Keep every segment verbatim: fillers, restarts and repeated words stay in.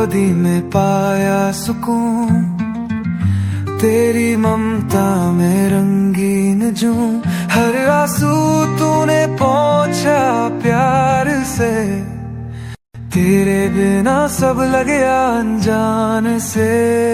गोदी में पाया सुकून, तेरी ममता में रंगीन जूं, हर आंसू तूने पहुंचा प्यार से, तेरे बिना सब लगे अनजान से।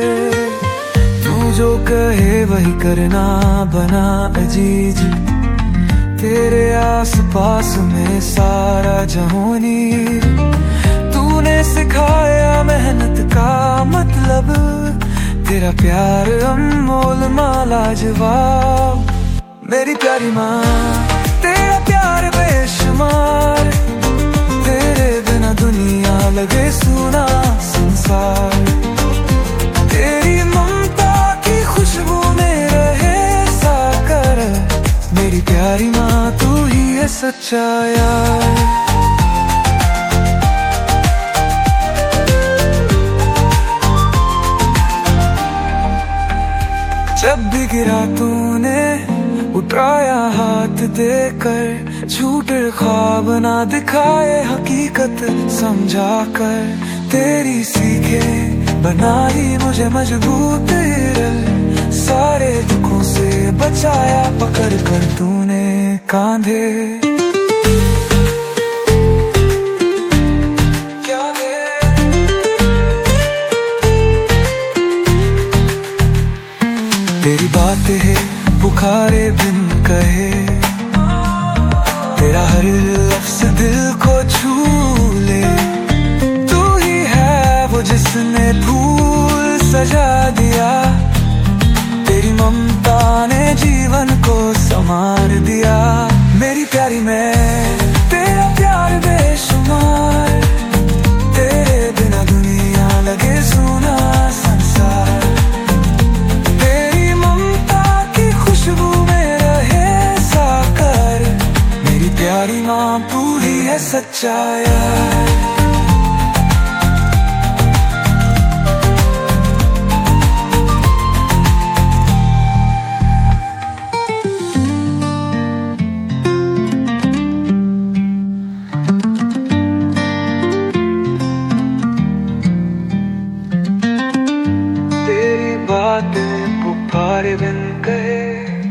तू जो कहे वही करना बना अजीज, तेरे आस पास में सारा जहानी, तूने सिखाया मेहनत का मतलब, तेरा प्यार अनमोल माला जवाब। मेरी प्यारी माँ तेरा प्यार बेशुमार, तेरे बिना दुनिया लगे सुना संसार, तेरी ममता की खुशबू में रहे साकर, मेरी प्यारी माँ तू ही है सच्चा यार। जब भी गिरा तूने उठाया हाथ देकर, झूठे ख्वाब ना दिखाए हकीकत समझा कर, तेरी सीखे बनाई मुझे मजबूत हिरल, सारे दुखों से बचाया पकड़ कर तूने कांधे। तेरी बातें है पुकारे बिन कहे, तेरा हर लफ्ज़ दिल को छू ले, तू ही है वो जिसने फूल सजा दिया, तेरी ममता ने जीवन को संवार दिया। मेरी प्यारी मैं तेरा प्यार बेशुमार, तेरे बिना दुनिया लगे सुना संसार, प्यारी माँ तू ही है सच्चा यार। तेरी बातें पुकारे बिन कहे,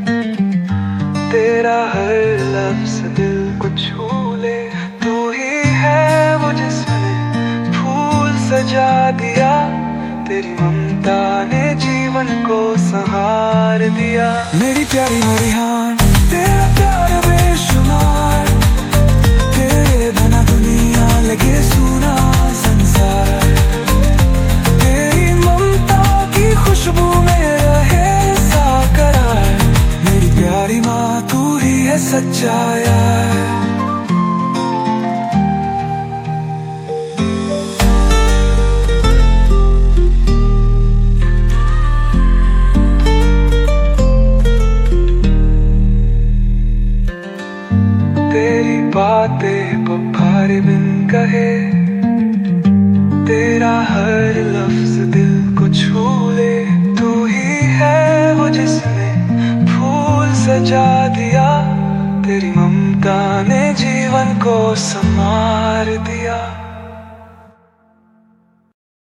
तेरा हर लफ्ज़ दिल को छू ले, तू ही है वो जिसने फूल सजा दिया, तेरी ममता ने जीवन को सहार दिया। मेरी प्यारी मरिहान तेरा प्यार बेशुमार, तेरे बिना दुनिया लगे सुना संसार, तेरी ममता की खुशबू में रहे साकरार, मेरी प्यारी माँ तू ही है सच्चा यार। तेरी बातें पुकारे बिन कहे, तेरा हर लफ्ज़ दिल को छू ले, तू ही है वो जिसने फूल सजा दिया, तेरी ममता ने जीवन को संवार दिया।